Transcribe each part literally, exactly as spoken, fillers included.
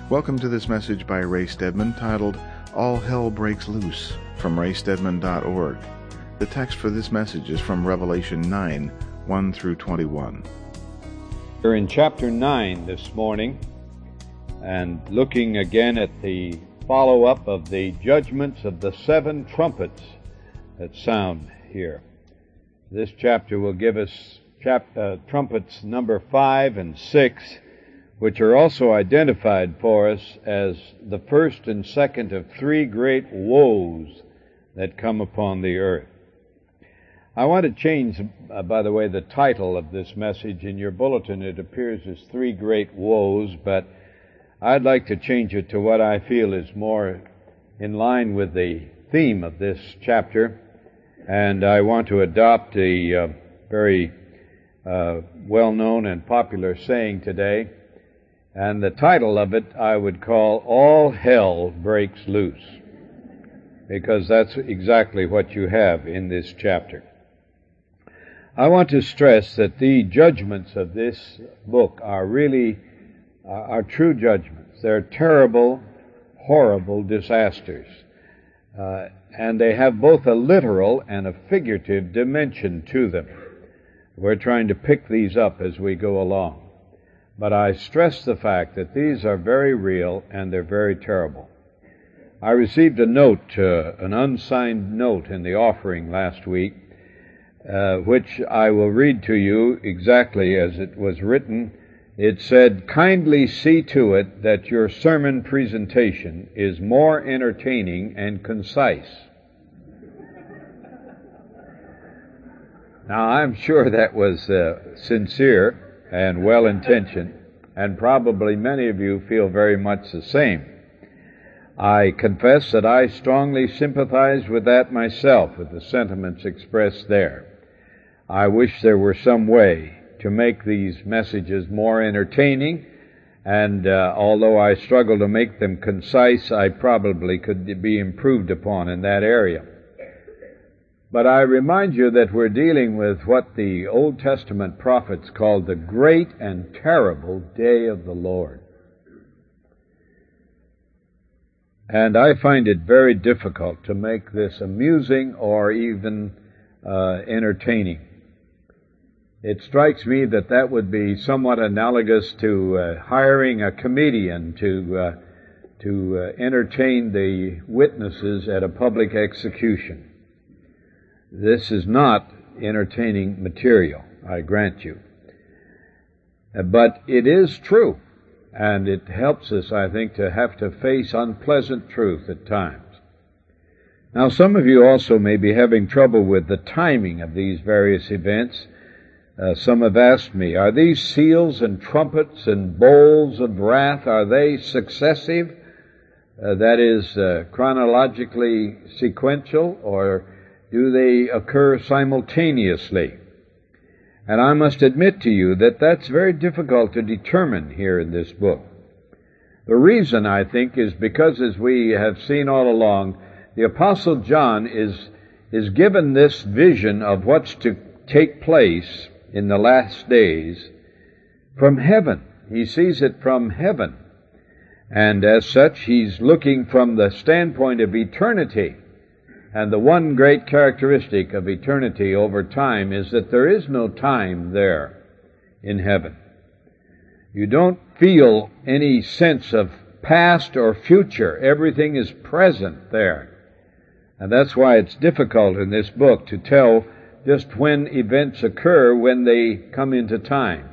Welcome to this message by Ray Stedman titled, All Hell Breaks Loose, from ray stedman dot org. The text for this message is from Revelation nine, one through twenty-one. We're in chapter nine this morning, and looking again at the follow-up of the judgments of the seven trumpets that sound here. This chapter will give us chap- uh, trumpets number five and six, which are also identified for us as the first and second of three great woes that come upon the earth. I want to change, uh, by the way, the title of this message. In your bulletin it appears as Three Great Woes, but I'd like to change it to what I feel is more in line with the theme of this chapter, and I want to adopt a uh, very uh, well-known and popular saying today, and the title of it I would call All Hell Breaks Loose, because that's exactly what you have in this chapter. I want to stress that the judgments of this book are really uh, are true judgments. They're terrible, horrible disasters, uh, and they have both a literal and a figurative dimension to them. We're trying to pick these up as we go along. But I stress the fact that these are very real and they're very terrible. I received a note, uh, an unsigned note in the offering last week, uh, which I will read to you exactly as it was written. It said, "Kindly see to it that your sermon presentation is more entertaining and concise." Now, I'm sure that was uh, sincere and well-intentioned, and probably many of you feel very much the same. I confess that I strongly sympathize with that myself, with the sentiments expressed there. I wish there were some way to make these messages more entertaining, and uh, although I struggle to make them concise, I probably could be improved upon in that area. But I remind you that we're dealing with what the Old Testament prophets called the great and terrible day of the Lord. And I find it very difficult to make this amusing or even uh, entertaining. It strikes me that that would be somewhat analogous to uh, hiring a comedian to uh, to uh, entertain the witnesses at a public execution. This is not entertaining material, I grant you. But it is true, and it helps us, I think, to have to face unpleasant truth at times. Now, some of you also may be having trouble with the timing of these various events. Uh, some have asked me, are these seals and trumpets and bowls of wrath, are they successive? Uh, that is, uh, chronologically sequential, or do they occur simultaneously? And I must admit to you that that's very difficult to determine here in this book. The reason, I think, is because, as we have seen all along, the Apostle John is, is given this vision of what's to take place in the last days from heaven. He sees it from heaven. And as such, he's looking from the standpoint of eternity. And the one great characteristic of eternity over time is that there is no time there in heaven. You don't feel any sense of past or future. Everything is present there. And that's why it's difficult in this book to tell just when events occur when they come into time.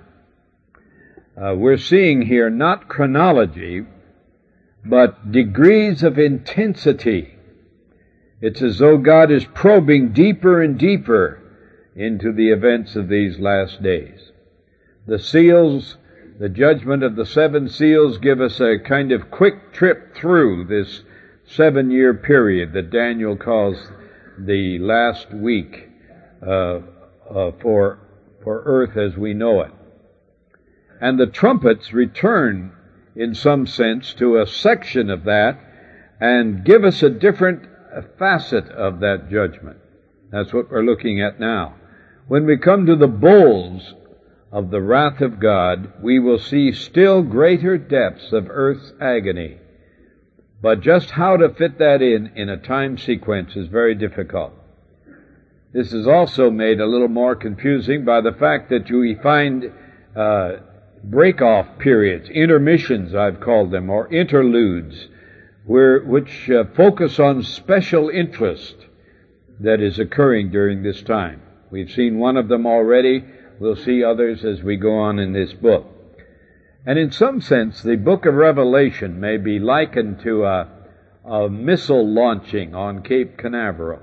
Uh, we're seeing here not chronology, but degrees of intensity. It's as though God is probing deeper and deeper into the events of these last days. The seals, the judgment of the seven seals, give us a kind of quick trip through this seven-year period that Daniel calls the last week uh, uh, for, for earth as we know it. And the trumpets return, in some sense, to a section of that and give us a different a facet of that judgment. That's what we're looking at now. When we come to the bowls of the wrath of God, we will see still greater depths of earth's agony. But just how to fit that in in a time sequence is very difficult. This is also made a little more confusing by the fact that we find uh, break-off periods, intermissions I've called them, or interludes, where, which uh, focus on special interest that is occurring during this time. We've seen one of them already. We'll see others as we go on in this book. And in some sense, the book of Revelation may be likened to a, a missile launching on Cape Canaveral.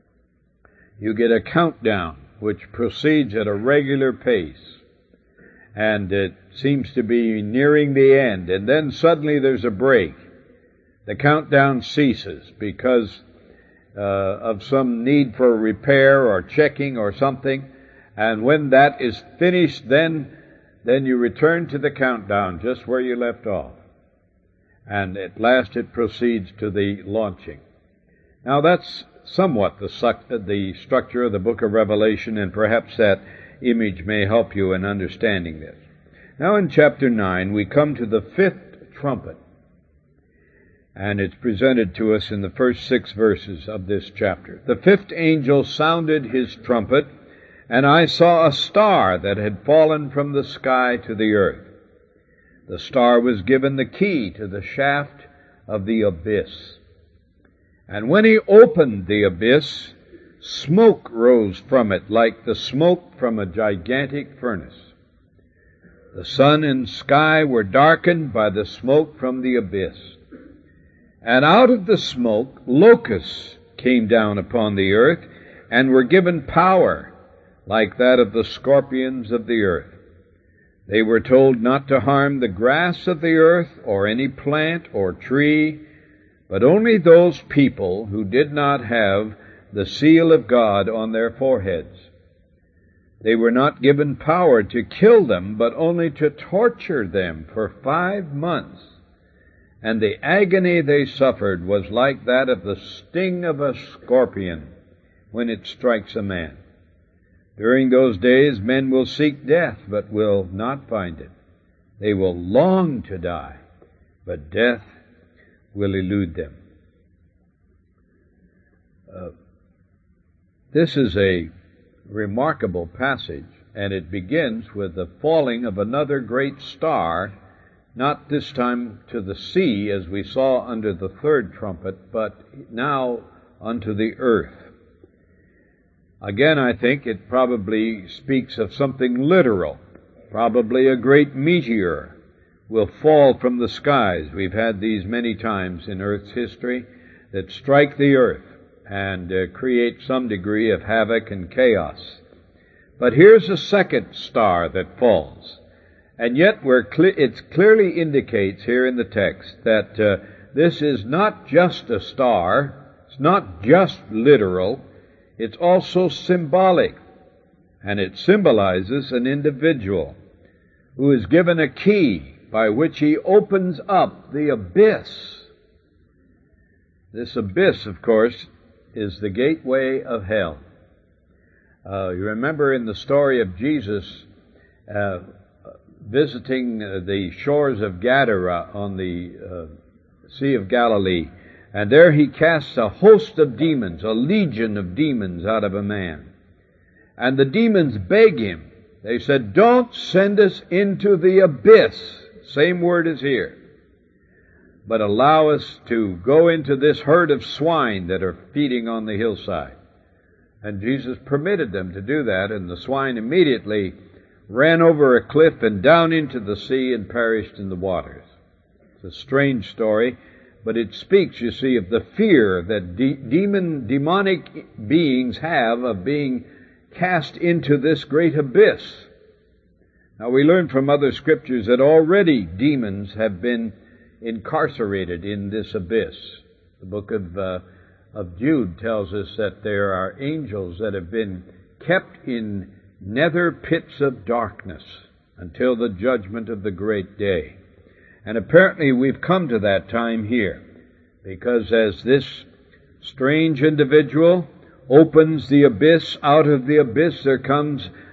You get a countdown which proceeds at a regular pace, and it seems to be nearing the end, and then suddenly there's a break. The countdown ceases because uh, of some need for repair or checking or something, and when that is finished, then then you return to the countdown just where you left off. And at last it proceeds to the launching. Now that's somewhat the, the structure of the book of Revelation, and perhaps that image may help you in understanding this. Now in chapter nine, we come to the fifth trumpet, and it's presented to us in the first six verses of this chapter. The fifth angel sounded his trumpet, and I saw a star that had fallen from the sky to the earth. The star was given the key to the shaft of the abyss. And when he opened the abyss, smoke rose from it like the smoke from a gigantic furnace. The sun and sky were darkened by the smoke from the abyss. And out of the smoke, locusts came down upon the earth and were given power like that of the scorpions of the earth. They were told not to harm the grass of the earth or any plant or tree, but only those people who did not have the seal of God on their foreheads. They were not given power to kill them, but only to torture them for five months. And the agony they suffered was like that of the sting of a scorpion when it strikes a man. During those days, men will seek death, but will not find it. They will long to die, but death will elude them. Uh, this is a remarkable passage, and it begins with the falling of another great star, not this time to the sea as we saw under the third trumpet, but now unto the earth. Again, I think it probably speaks of something literal. Probably a great meteor will fall from the skies. We've had these many times in Earth's history that strike the earth and uh, create some degree of havoc and chaos. But here's a second star that falls. And yet we're cle- it clearly indicates here in the text that uh, this is not just a star, it's not just literal, it's also symbolic, and it symbolizes an individual who is given a key by which he opens up the abyss. This abyss, of course, is the gateway of hell. Uh, you remember in the story of Jesus uh, visiting the shores of Gadara on the uh, Sea of Galilee, and there he casts a host of demons, a legion of demons out of a man. And the demons beg him. They said, "Don't send us into the abyss." Same word as here. "But allow us to go into this herd of swine that are feeding on the hillside." And Jesus permitted them to do that, and the swine immediately ran over a cliff and down into the sea and perished in the waters. It's a strange story. But it speaks, you see, of the fear that de- demon, demonic beings have of being cast into this great abyss. Now we learn from other scriptures that already demons have been incarcerated in this abyss. The book of, uh, of Jude tells us that there are angels that have been kept in nether pits of darkness until the judgment of the great day. And apparently we've come to that time here, because as this strange individual opens the abyss, out of the abyss there comes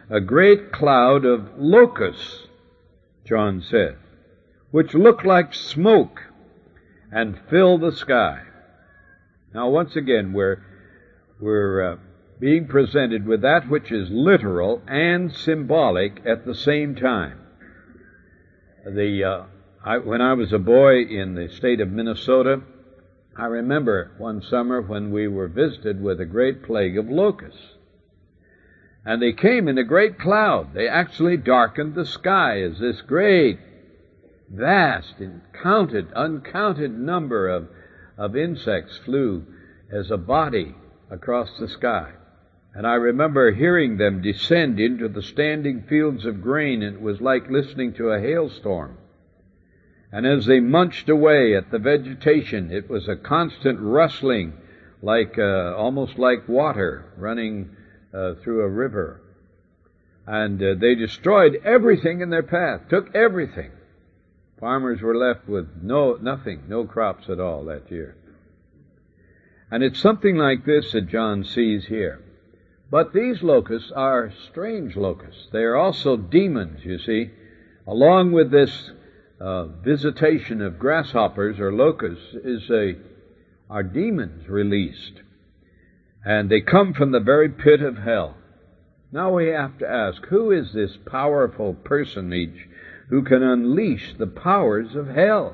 a great cloud of locusts, John said, which looked like smoke and filled the sky. Now, once again, we're, we're uh, being presented with that which is literal and symbolic at the same time. The, uh, I, when I was a boy in the state of Minnesota, I remember one summer when we were visited with a great plague of locusts. And they came in a great cloud. They actually darkened the sky as this great, vast, uncounted, uncounted number of, of insects flew as a body across the sky. And I remember hearing them descend into the standing fields of grain, and it was like listening to a hailstorm. And as they munched away at the vegetation, it was a constant rustling, like uh, almost like water running uh, through a river. And uh, they destroyed everything in their path, took everything. Farmers were left with no nothing, no crops at all that year. And it's something like this that John sees here. But these locusts are strange locusts. They are also demons, you see. Along with this uh, visitation of grasshoppers or locusts is a, are demons released. And they come from the very pit of hell. Now we have to ask, who is this powerful personage who can unleash the powers of hell?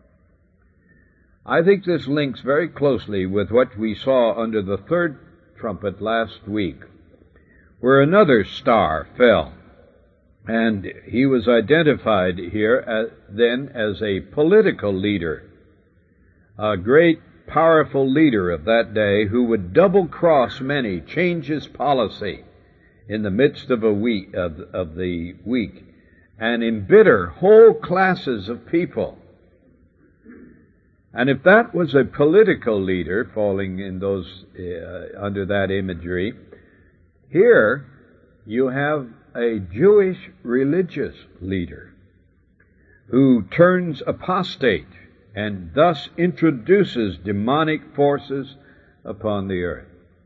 I think this links very closely with what we saw under the third trumpet last week, where another star fell, and he was identified here as, then as a political leader, a great powerful leader of that day who would double-cross many, change his policy in the midst of a week of, of the week, and embitter whole classes of people. And if that was a political leader falling in those uh, under that imagery, here you have a Jewish religious leader who turns apostate and thus introduces demonic forces upon the earth.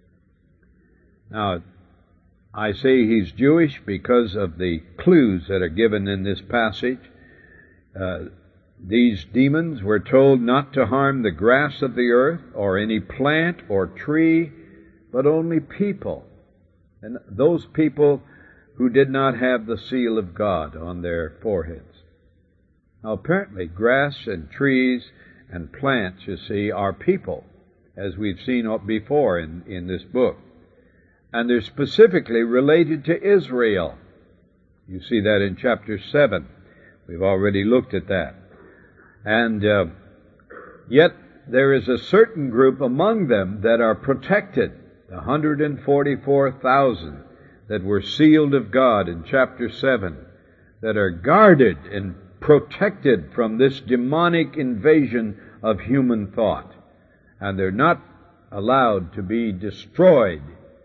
Now, I say he's Jewish because of the clues that are given in this passage. Uh, These demons were told not to harm the grass of the earth or any plant or tree, but only people. And those people who did not have the seal of God on their foreheads. Now apparently grass and trees and plants, you see, are people, as we've seen before in, in this book. And they're specifically related to Israel. You see that in chapter seven. We've already looked at that. And uh, yet there is a certain group among them that are protected, one hundred forty-four thousand that were sealed of God in chapter seven, that are guarded and protected from this demonic invasion of human thought. And they're not allowed to be destroyed,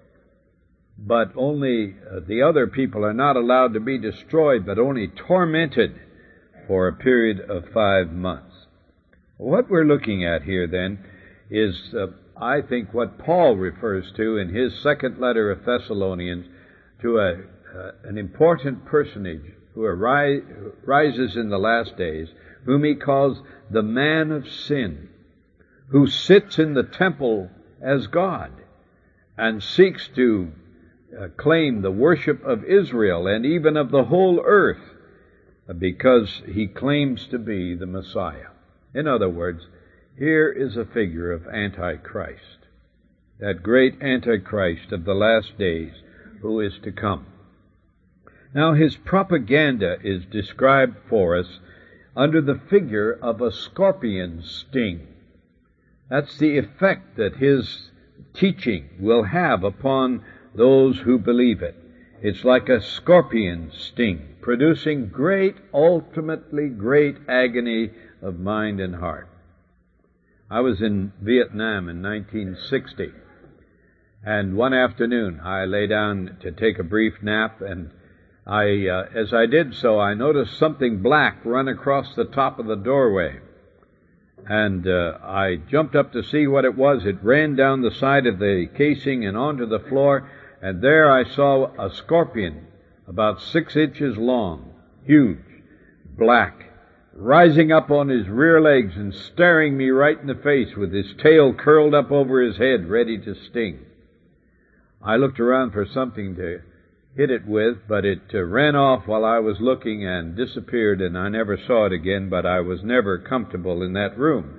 but only, uh, the other people are not allowed to be destroyed, but only tormented for a period of five months. What we're looking at here, then, is, uh, I think, what Paul refers to in his second letter of Thessalonians to a, uh, an important personage who arise, rises in the last days, whom he calls the man of sin, who sits in the temple as God and seeks to uh, claim the worship of Israel and even of the whole earth, because he claims to be the Messiah. In other words, here is a figure of Antichrist, that great Antichrist of the last days who is to come. Now his propaganda is described for us under the figure of a scorpion's sting. That's the effect that his teaching will have upon those who believe it. It's like a scorpion's sting, producing great, ultimately great agony of mind and heart. I was in Vietnam in nineteen sixty, and one afternoon I lay down to take a brief nap, and I, uh, as I did so, I noticed something black run across the top of the doorway. And uh, I jumped up to see what it was. It ran down the side of the casing and onto the floor, and there I saw a scorpion about six inches long, huge, black, rising up on his rear legs and staring me right in the face with his tail curled up over his head, ready to sting. I looked around for something to hit it with, but it uh, ran off while I was looking and disappeared, and I never saw it again, but I was never comfortable in that room.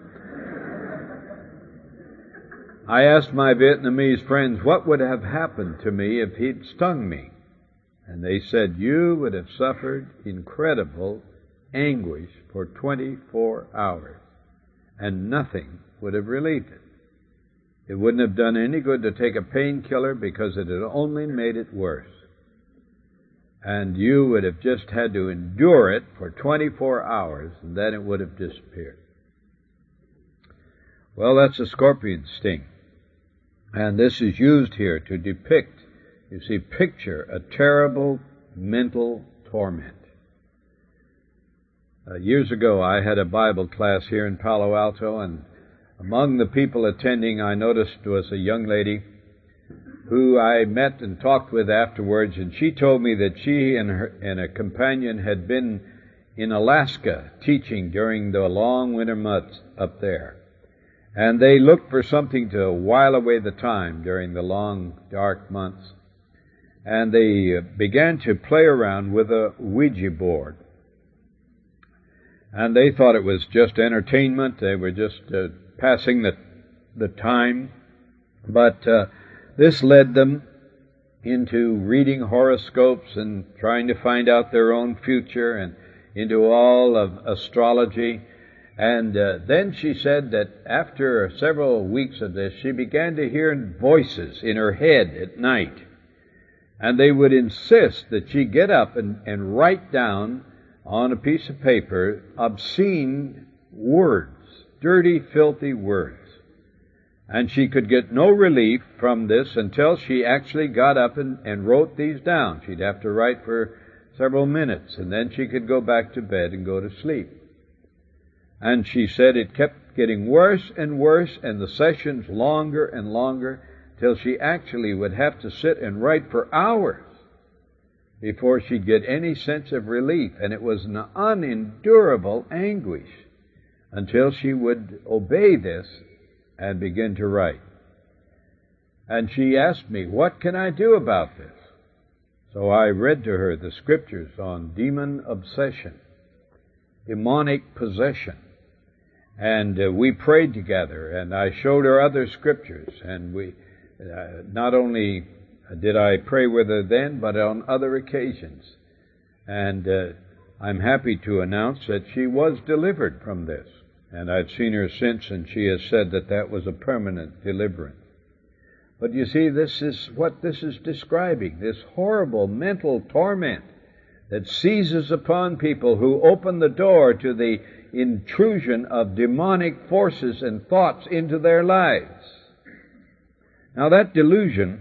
I asked my Vietnamese friends what would have happened to me if he'd stung me. And they said, you would have suffered incredible anguish for twenty-four hours, and nothing would have relieved it. It wouldn't have done any good to take a painkiller because it had only made it worse. And you would have just had to endure it for twenty-four hours, and then it would have disappeared. Well, that's a scorpion sting. And this is used here to depict, you see, picture a terrible mental torment. Uh, years ago, I had a Bible class here in Palo Alto, and among the people attending, I noticed was a young lady who I met and talked with afterwards, and she told me that she and, her, and a companion had been in Alaska teaching during the long winter months up there. And they looked for something to while away the time during the long, dark months. And they began to play around with a Ouija board. And they thought it was just entertainment. They were just uh, passing the, the time. But uh, this led them into reading horoscopes and trying to find out their own future, and into all of astrology. And uh, then she said that after several weeks of this, she began to hear voices in her head at night. And they would insist that she get up and, and write down on a piece of paper obscene words, dirty, filthy words. And she could get no relief from this until she actually got up and, and wrote these down. She'd have to write for several minutes, and then she could go back to bed and go to sleep. And she said it kept getting worse and worse, and the sessions longer and longer, till she actually would have to sit and write for hours before she'd get any sense of relief. And it was an unendurable anguish until she would obey this and begin to write. And she asked me, what can I do about this? So I read to her the scriptures on demon obsession, demonic possession. And uh, we prayed together, and I showed her other scriptures, and we uh, not only did I pray with her then, but on other occasions. And uh, I'm happy to announce that she was delivered from this. And I've seen her since, and she has said that that was a permanent deliverance. But you see, this is what this is describing, this horrible mental torment that seizes upon people who open the door to the intrusion of demonic forces and thoughts into their lives. Now, that delusion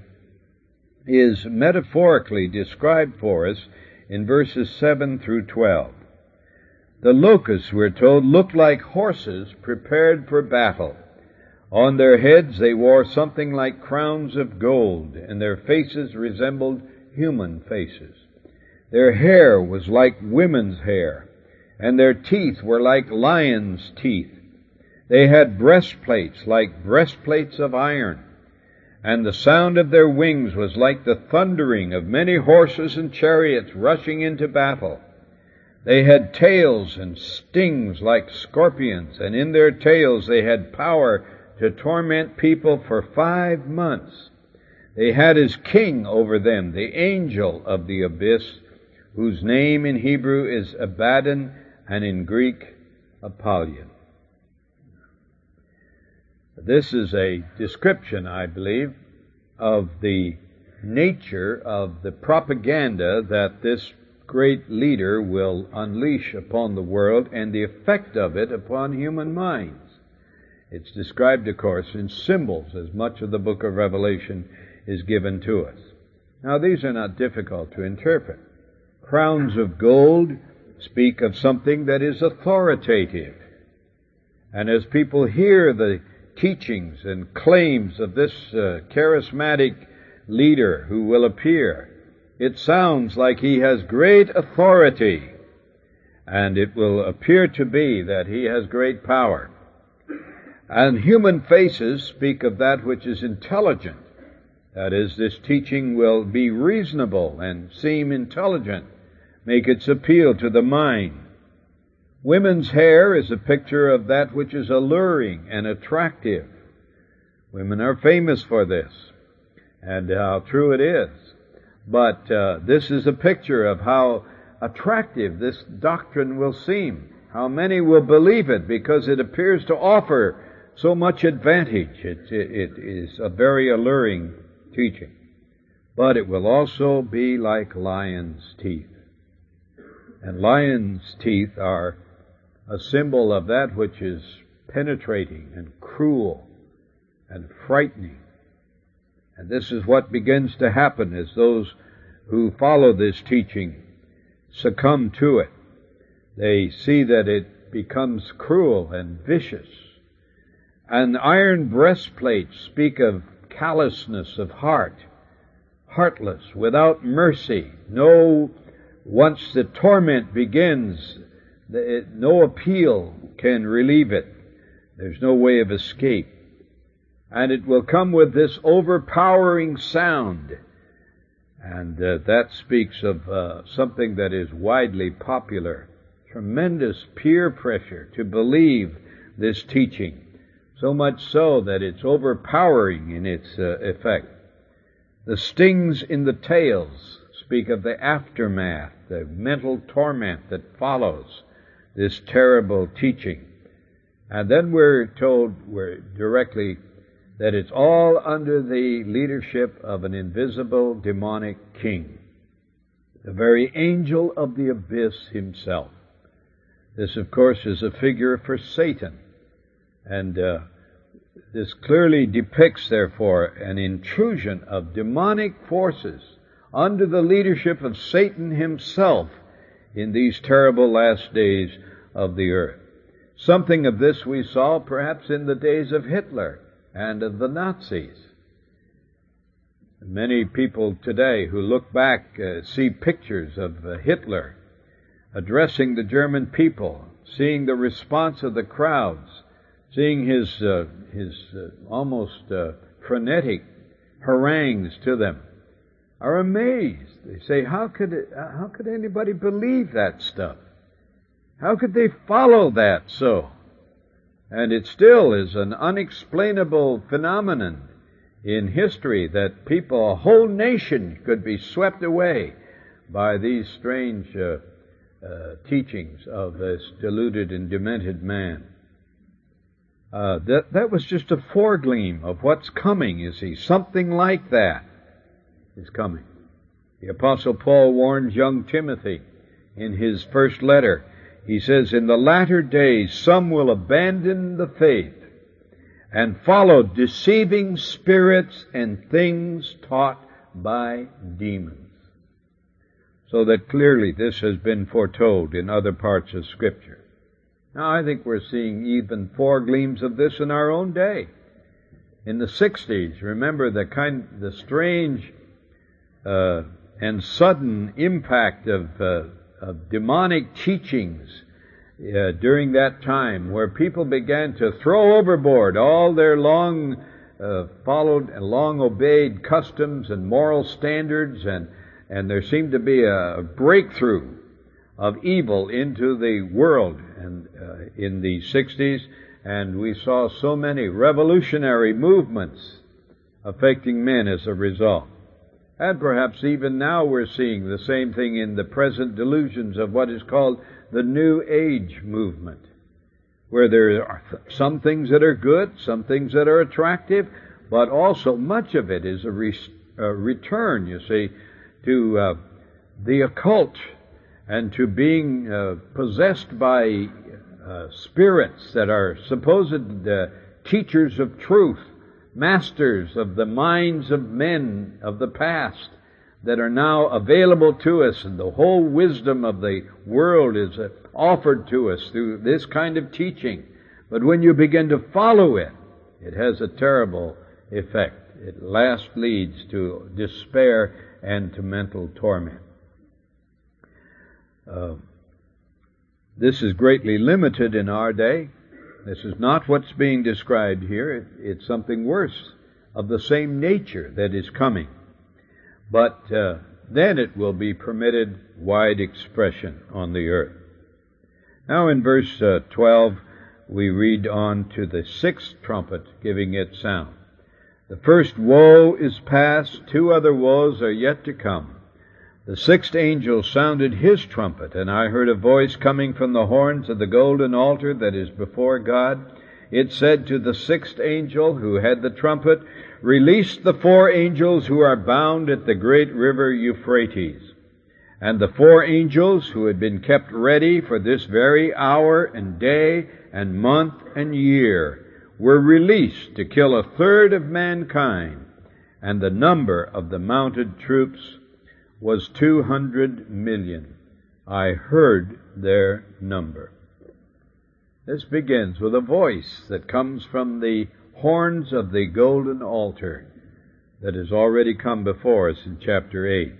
is metaphorically described for us in verses seven through twelve. The locusts, we're told, looked like horses prepared for battle. On their heads they wore something like crowns of gold, and their faces resembled human faces. Their hair was like women's hair, and their teeth were like lions' teeth. They had breastplates like breastplates of iron, and the sound of their wings was like the thundering of many horses and chariots rushing into battle. They had tails and stings like scorpions, and in their tails they had power to torment people for five months. They had as king over them the angel of the abyss, whose name in Hebrew is Abaddon, and in Greek, Apollyon. This is a description, I believe, of the nature of the propaganda that this great leader will unleash upon the world and the effect of it upon human minds. It's described, of course, in symbols, as much of the book of Revelation is given to us. Now, these are not difficult to interpret. Crowns of gold speak of something that is authoritative. And as people hear the teachings and claims of this uh, charismatic leader who will appear, It sounds like he has great authority, and it will appear to be that he has great power. And human faces speak of that which is intelligent. That is, this teaching will be reasonable and seem intelligent, make its appeal to the mind. Women's hair is a picture of that which is alluring and attractive. Women are famous for this, and how true it is. But uh, this is a picture of how attractive this doctrine will seem. How many will believe it because it appears to offer so much advantage. It, it, it is a very alluring teaching. But it will also be like lion's teeth. And lion's teeth are a symbol of that which is penetrating and cruel and frightening. And this is what begins to happen as those who follow this teaching succumb to it. They see that it becomes cruel and vicious. And iron breastplates speak of callousness of heart, heartless, without mercy. No, once the torment begins, it, no appeal can relieve it. There's no way of escape. And it will come with this overpowering sound. And uh, that speaks of uh, something that is widely popular. Tremendous peer pressure to believe this teaching. So much so that it's overpowering in its uh, effect. The stings in the tails speak of the aftermath, the mental torment that follows this terrible teaching. And then we're told we're directly that it's all under the leadership of an invisible demonic king, the very angel of the abyss himself. This, of course, is a figure for Satan, and uh, this clearly depicts, therefore, an intrusion of demonic forces under the leadership of Satan himself in these terrible last days of the earth. Something of this we saw perhaps in the days of Hitler and of the Nazis. Many people today who look back uh, see pictures of uh, Hitler addressing the German people, seeing the response of the crowds, seeing his uh, his uh, almost uh, frenetic harangues to them, are amazed. They say, how could it, how could anybody believe that stuff? How could they follow that so? And it still is an unexplainable phenomenon in history that people, a whole nation, could be swept away by these strange uh, uh, teachings of this deluded and demented man. Uh, that, that was just a foregleam of what's coming, you see. Something like that is coming. The Apostle Paul warns young Timothy in his first letter. He says, in the latter days some will abandon the faith and follow deceiving spirits and things taught by demons. So that clearly this has been foretold in other parts of Scripture. Now I think we're seeing even foregleams of this in our own day. In the sixties, remember the kind, the strange uh, and sudden impact of uh, of demonic teachings uh, during that time, where people began to throw overboard all their long uh, followed and long obeyed customs and moral standards, and and there seemed to be a breakthrough of evil into the world and uh, in the sixties, and we saw so many revolutionary movements affecting men as a result. And perhaps even now we're seeing the same thing in the present delusions of what is called the New Age movement, where there are some things that are good, some things that are attractive, but also much of it is a, re- a return, you see, to uh, the occult and to being uh, possessed by uh, spirits that are supposed uh, teachers of truth, masters of the minds of men of the past that are now available to us, and the whole wisdom of the world is uh, offered to us through this kind of teaching. But when you begin to follow it, it has a terrible effect. It last leads to despair and to mental torment. Uh, this is greatly limited in our day. This is not what's being described here. It, it's something worse of the same nature that is coming. But uh, then it will be permitted wide expression on the earth. Now in verse uh, twelve, we read on to the sixth trumpet giving its sound. The first woe is past, two other woes are yet to come. The sixth angel sounded his trumpet, and I heard a voice coming from the horns of the golden altar that is before God. It said to the sixth angel who had the trumpet, "Release the four angels who are bound at the great river Euphrates." And the four angels who had been kept ready for this very hour and day and month and year were released to kill a third of mankind, and the number of the mounted troops was two hundred million. I heard their number. This begins with a voice that comes from the horns of the golden altar that has already come before us in chapter eight.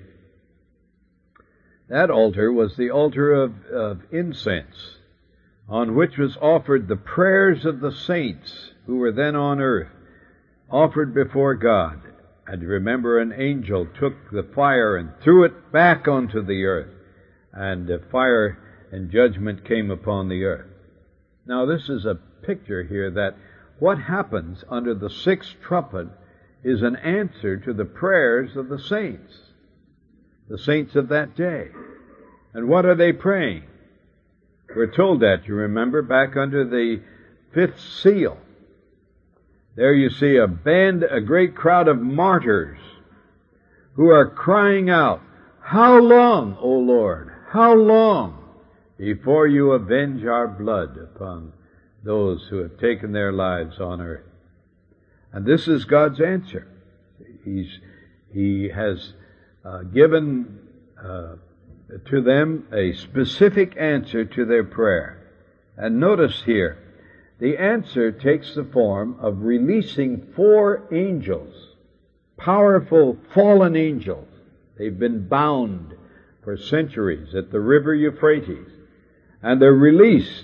That altar was the altar of, of incense, on which was offered the prayers of the saints who were then on earth, offered before God. And remember, an angel took the fire and threw it back onto the earth, and uh, fire and judgment came upon the earth. Now this is a picture here that what happens under the sixth trumpet is an answer to the prayers of the saints, the saints of that day. And what are they praying? We're told that, you remember, back under the fifth seal. There you see a band, a great crowd of martyrs who are crying out, "How long, O Lord, how long before you avenge our blood upon those who have taken their lives on earth?" And this is God's answer. He's, he has uh, given uh, to them a specific answer to their prayer. And notice here, the answer takes the form of releasing four angels, powerful fallen angels. They've been bound for centuries at the river Euphrates, and they're released.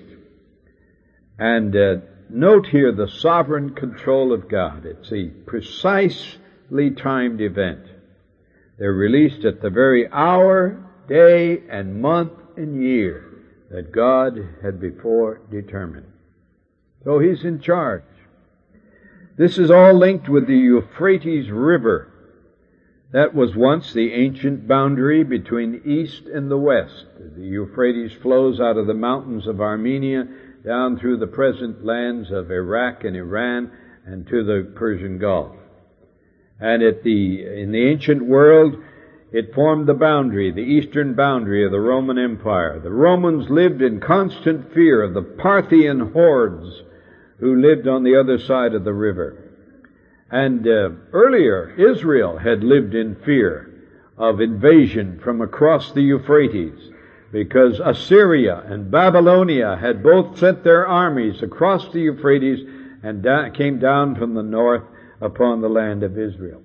And uh, note here the sovereign control of God. It's a precisely timed event. They're released at the very hour, day, and month and year that God had before determined. So He's in charge. This is all linked with the Euphrates River. That was once the ancient boundary between the east and the west. The Euphrates flows out of the mountains of Armenia down through the present lands of Iraq and Iran and to the Persian Gulf. And at the, in the ancient world, it formed the boundary, the eastern boundary of the Roman Empire. The Romans lived in constant fear of the Parthian hordes who lived on the other side of the river. And uh, earlier, Israel had lived in fear of invasion from across the Euphrates, because Assyria and Babylonia had both sent their armies across the Euphrates and da- came down from the north upon the land of Israel.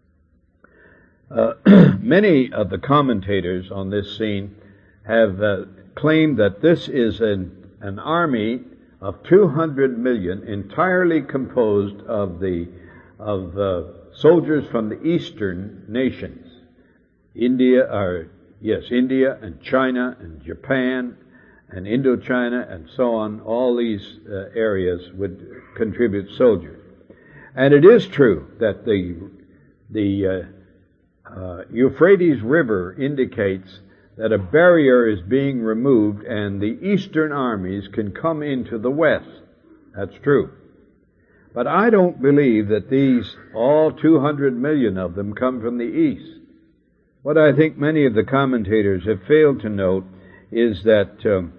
Uh, many of the commentators on this scene have uh, claimed that this is an, an army of two hundred million, entirely composed of the of uh, soldiers from the eastern nations, India, or yes, India and China and Japan and Indochina and so on. All these uh, areas would contribute soldiers, and it is true that the the uh, uh, Euphrates River indicates that a barrier is being removed and the eastern armies can come into the west. That's true. But I don't believe that these, all two hundred million of them, come from the east. What I think many of the commentators have failed to note is that um,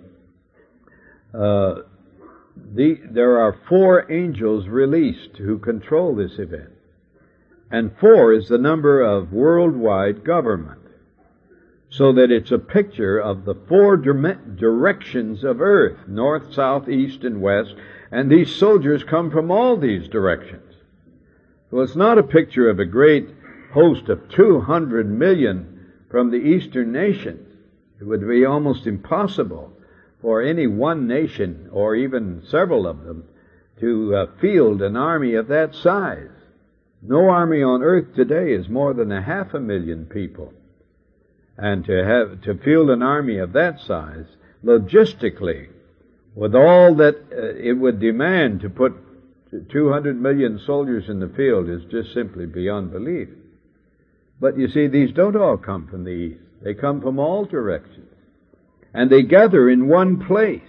uh, the, there are four angels released who control this event. And four is the number of worldwide government. So that it's a picture of the four directions of earth, north, south, east, and west, and these soldiers come from all these directions. So it's not a picture of a great host of two hundred million from the eastern nations. It would be almost impossible for any one nation, or even several of them, to uh, field an army of that size. No army on earth today is more than a half a million people. And to have to field an army of that size, logistically, with all that uh, it would demand to put two hundred million soldiers in the field, is just simply beyond belief. But you see, these don't all come from the east. They come from all directions. And they gather in one place.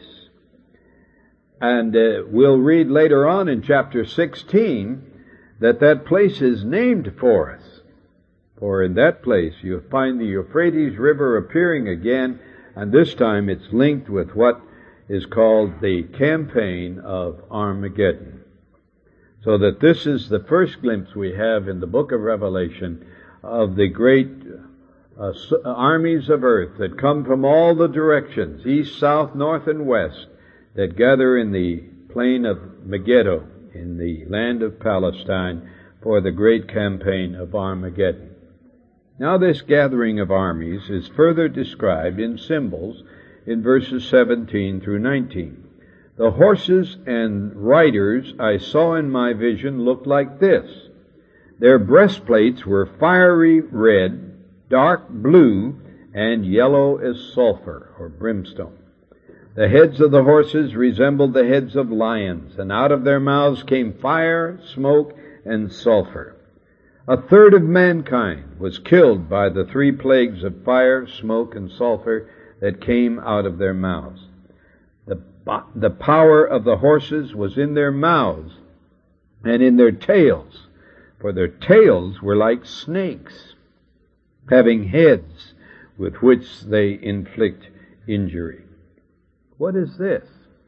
And uh, we'll read later on in chapter sixteen that that place is named for us. For in that place you find the Euphrates River appearing again, and this time it's linked with what is called the campaign of Armageddon. So that this is the first glimpse we have in the book of Revelation of the great uh, armies of earth that come from all the directions, east, south, north, and west, that gather in the plain of Megiddo, in the land of Palestine, for the great campaign of Armageddon. Now this gathering of armies is further described in symbols in verses seventeen through nineteen. The horses and riders I saw in my vision looked like this. Their breastplates were fiery red, dark blue, and yellow as sulfur, or brimstone. The heads of the horses resembled the heads of lions, and out of their mouths came fire, smoke, and sulfur. A third of mankind was killed by the three plagues of fire, smoke, and sulfur that came out of their mouths. The, the power of the horses was in their mouths and in their tails, for their tails were like snakes, having heads with which they inflict injury. What is this?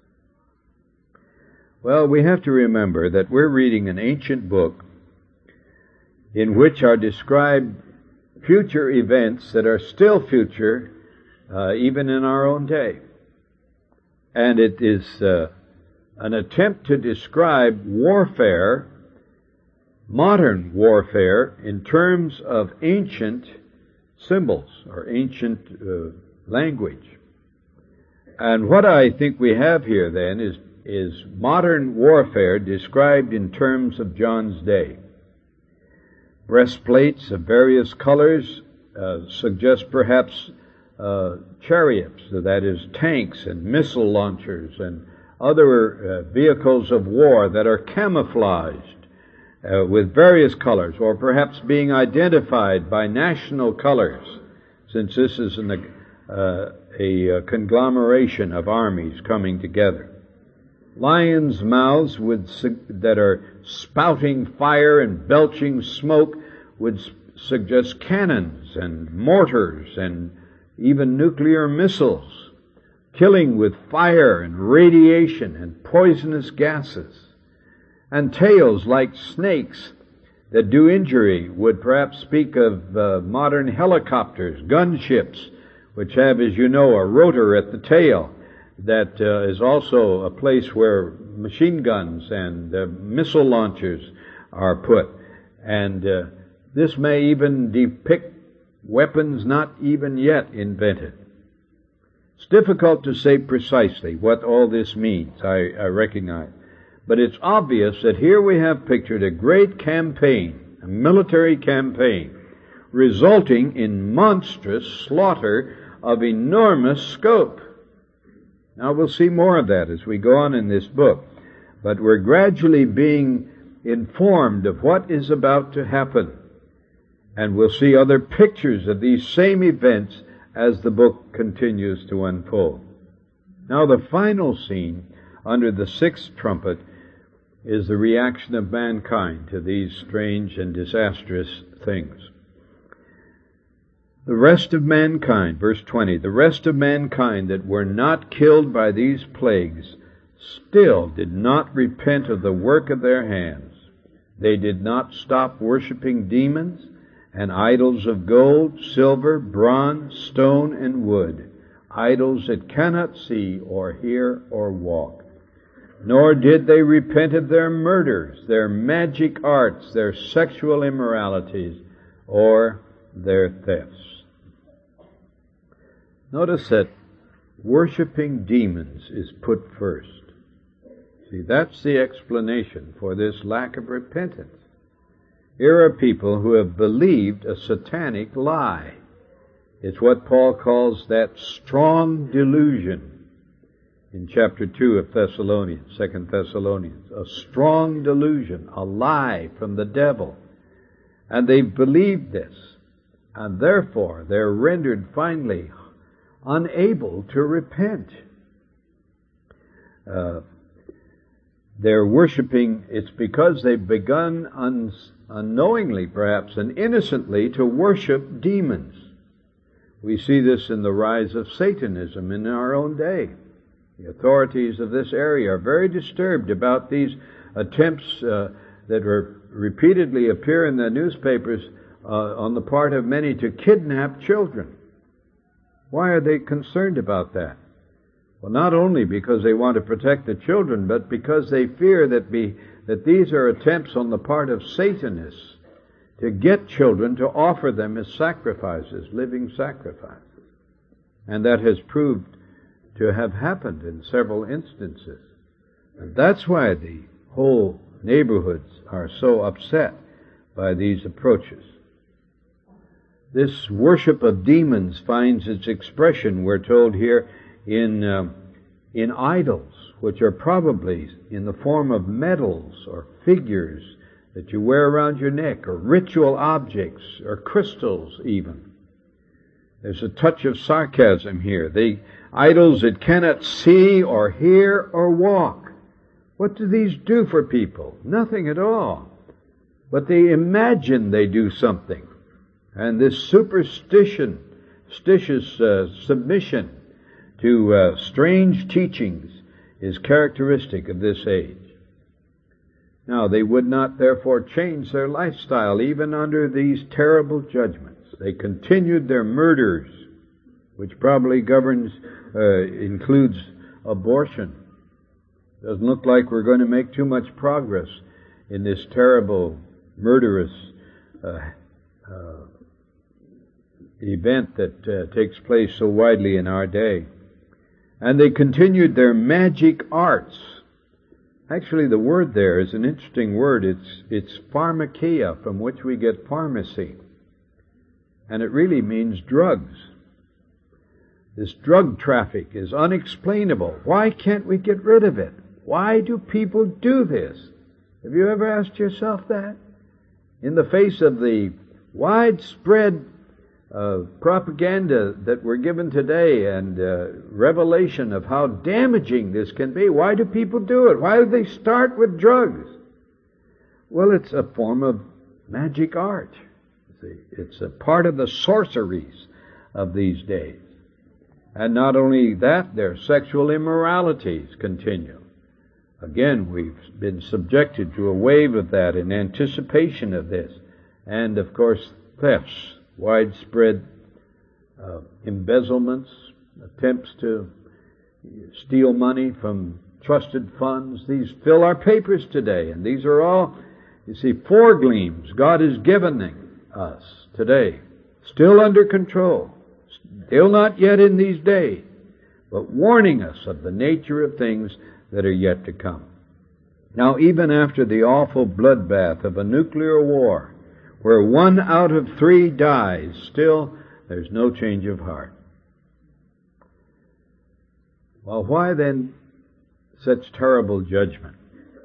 Well, we have to remember that we're reading an ancient book in which are described future events that are still future, uh, even in our own day. And it is uh, an attempt to describe warfare, modern warfare, in terms of ancient symbols or ancient uh, language. And what I think we have here then is, is modern warfare described in terms of John's day. Breastplates of various colors uh, suggest perhaps uh, chariots, that is tanks and missile launchers and other uh, vehicles of war that are camouflaged uh, with various colors, or perhaps being identified by national colors, since this is an, uh, a, a conglomeration of armies coming together. Lions' mouths would su- that are spouting fire and belching smoke would su- suggest cannons and mortars and even nuclear missiles, killing with fire and radiation and poisonous gases. And tails like snakes that do injury would perhaps speak of uh, modern helicopters, gunships, which have, as you know, a rotor at the tail that uh, is also a place where machine guns and uh, missile launchers are put. And uh, this may even depict weapons not even yet invented. It's difficult to say precisely what all this means, I, I recognize. But it's obvious that here we have pictured a great campaign, a military campaign, resulting in monstrous slaughter of enormous scope. Now we'll see more of that as we go on in this book, but we're gradually being informed of what is about to happen, and we'll see other pictures of these same events as the book continues to unfold. Now the final scene under the sixth trumpet is the reaction of mankind to these strange and disastrous things. The rest of mankind, verse twenty, the rest of mankind that were not killed by these plagues still did not repent of the work of their hands. They did not stop worshiping demons and idols of gold, silver, bronze, stone, and wood, idols that cannot see or hear or walk. Nor did they repent of their murders, their magic arts, their sexual immoralities, or their thefts. Notice that worshiping demons is put first. See, that's the explanation for this lack of repentance. Here are people who have believed a satanic lie. It's what Paul calls that strong delusion in chapter two of Thessalonians, Second Thessalonians. A strong delusion, a lie from the devil. And they've believed this, and therefore they're rendered finally unable to repent. Uh, they're worshiping, it's because they've begun un, unknowingly perhaps and innocently to worship demons. We see this in the rise of Satanism in our own day. The authorities of this area are very disturbed about these attempts uh, that are repeatedly appear in the newspapers uh, on the part of many to kidnap children. Why are they concerned about that? Well, not only because they want to protect the children, but because they fear that be that these are attempts on the part of Satanists to get children to offer them as sacrifices, living sacrifices. And that has proved to have happened in several instances. And that's why the whole neighborhoods are so upset by these approaches. This worship of demons finds its expression, we're told here, in uh, in idols, which are probably in the form of medals or figures that you wear around your neck, or ritual objects, or crystals even. There's a touch of sarcasm here. The idols that cannot see or hear or walk. What do these do for people? Nothing at all. But they imagine they do something. And this superstition, superstitious uh, submission to uh, strange teachings is characteristic of this age. Now, they would not therefore change their lifestyle even under these terrible judgments. They continued their murders, which probably governs, uh, includes abortion. Doesn't look like we're going to make too much progress in this terrible, murderous uh, uh, event that uh, takes place so widely in our day. And they continued their magic arts. Actually, the word there is an interesting word. It's, it's pharmakia, from which we get pharmacy. And it really means drugs. This drug traffic is unexplainable. Why can't we get rid of it? Why do people do this? Have you ever asked yourself that? In the face of the widespread uh, propaganda that we're given today and uh, revelation of how damaging this can be, why do people do it? Why do they start with drugs? Well, it's a form of magic art. See, it's a part of the sorceries of these days. And not only that, their sexual immoralities continue. Again, we've been subjected to a wave of that in anticipation of this. And, of course, thefts, widespread uh, embezzlements, attempts to steal money from trusted funds. These fill our papers today, and these are all, you see, foregleams God is giving us today, still under control, still not yet in these days, but warning us of the nature of things that are yet to come. Now, even after the awful bloodbath of a nuclear war, where one out of three dies, still there's no change of heart. Well, why then such terrible judgment?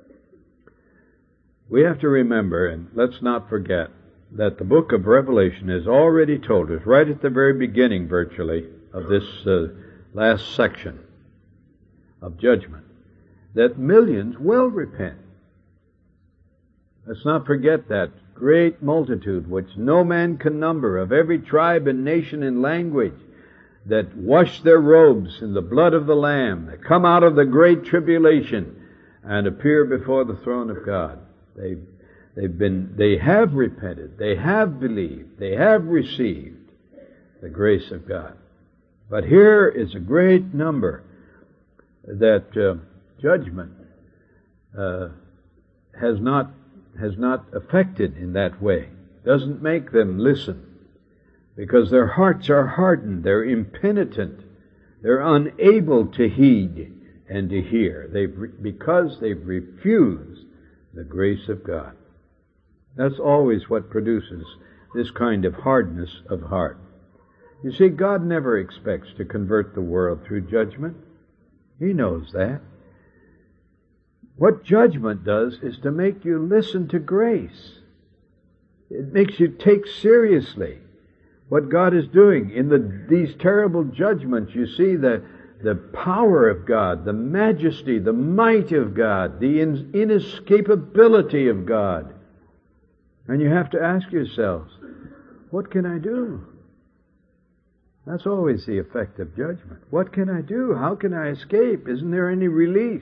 We have to remember, and let's not forget, that the book of Revelation has already told us, right at the very beginning virtually of this uh, last section of judgment, that millions will repent. Let's not forget that great multitude, which no man can number, of every tribe and nation and language, that wash their robes in the blood of the Lamb, that come out of the great tribulation and appear before the throne of God. They've, they've been, they have repented, they have believed, they have received the grace of God. But here is a great number that uh, judgment uh, has not has not affected in that way. doesn't make them listen, because their hearts are hardened, they're impenitent, they're unable to heed and to hear, they've re- because they've refused the grace of God. That's always what produces this kind of hardness of heart. You see, God never expects to convert the world through judgment. He knows that. What judgment does is to make you listen to grace. It makes you take seriously what God is doing. In the, these terrible judgments, you see the, the power of God, the majesty, the might of God, the in, inescapability of God. And you have to ask yourselves, what can I do? That's always the effect of judgment. What can I do? How can I escape? Isn't there any release?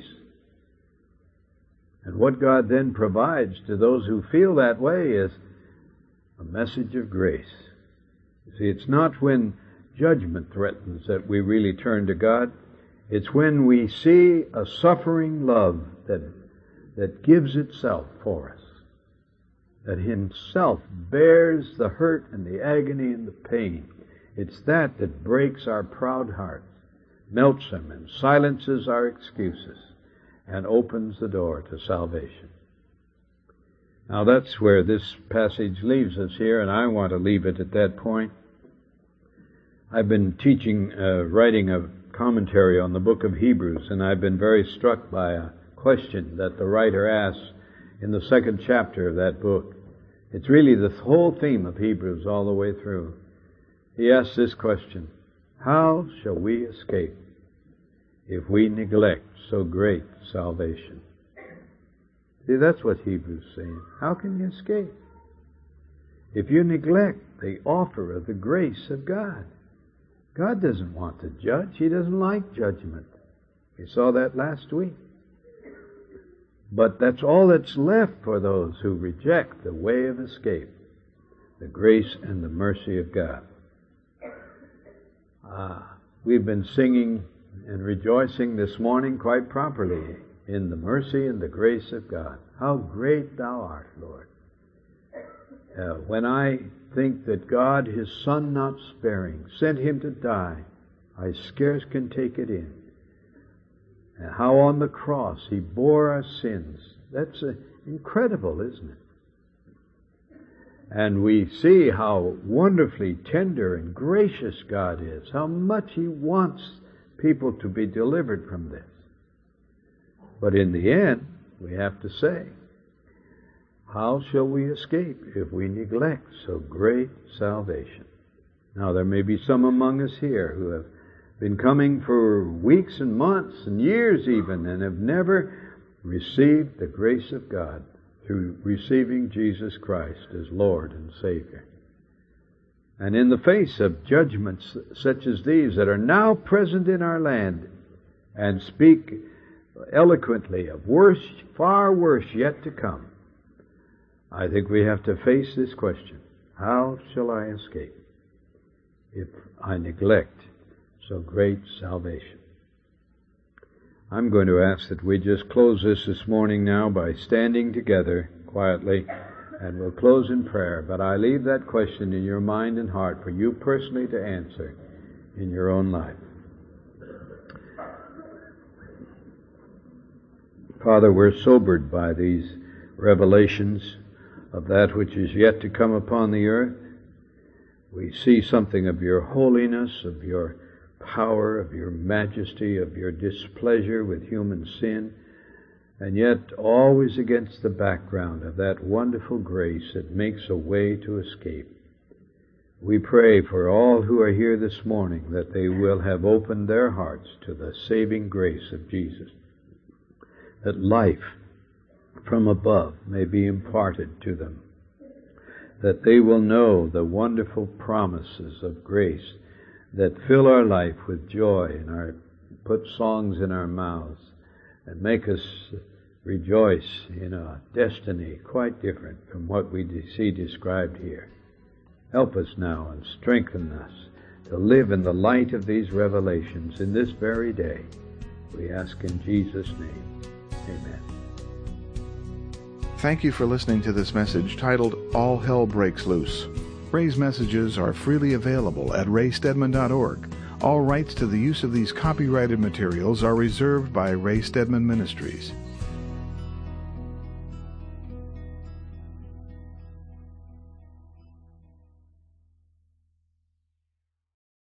And what God then provides to those who feel that way is a message of grace. You see, it's not when judgment threatens that we really turn to God. It's when we see a suffering love that, that gives itself for us, that Himself bears the hurt and the agony and the pain. It's that that breaks our proud hearts, melts them, and silences our excuses, and opens the door to salvation. Now that's where this passage leaves us here, and I want to leave it at that point. I've been teaching, uh, writing a commentary on the book of Hebrews, and I've been very struck by a question that the writer asks in the second chapter of that book. It's really the whole theme of Hebrews all the way through. He asks this question: how shall we escape if we neglect so great salvation? See, that's what Hebrews is saying. How can you escape if you neglect the offer of the grace of God? God doesn't want to judge. He doesn't like judgment. We saw that last week. But that's all that's left for those who reject the way of escape, the grace and the mercy of God. Ah, we've been singing and rejoicing this morning quite properly in the mercy and the grace of God. How great Thou art, Lord. Uh, when I think that God, His Son not sparing, sent Him to die, I scarce can take it in. And how on the cross He bore our sins. That's uh, incredible, isn't it? And we see how wonderfully tender and gracious God is, how much He wants people to be delivered from this. But in the end, we have to say, how shall we escape if we neglect so great salvation? Now, there may be some among us here who have been coming for weeks and months and years even, and have never received the grace of God through receiving Jesus Christ as Lord and Savior. And in the face of judgments such as these that are now present in our land and speak eloquently of worse, far worse yet to come, I think we have to face this question: how shall I escape if I neglect so great salvation? I'm going to ask that we just close this this morning now by standing together quietly, and we'll close in prayer. But I leave that question in your mind and heart for you personally to answer in your own life. Father, we're sobered by these revelations of that which is yet to come upon the earth. We see something of your holiness, of your power, of your majesty, of your displeasure with human sin, and yet always against the background of that wonderful grace that makes a way to escape. We pray for all who are here this morning that they will have opened their hearts to the saving grace of Jesus, that life from above may be imparted to them, that they will know the wonderful promises of grace that fill our life with joy and our, put songs in our mouths and make us rejoice in a destiny quite different from what we see described here. Help us now and strengthen us to live in the light of these revelations in this very day. We ask in Jesus' name. Amen. Thank you for listening to this message titled All Hell Breaks Loose. Ray's messages are freely available at ray stedman dot org. All rights to the use of these copyrighted materials are reserved by Ray Stedman Ministries.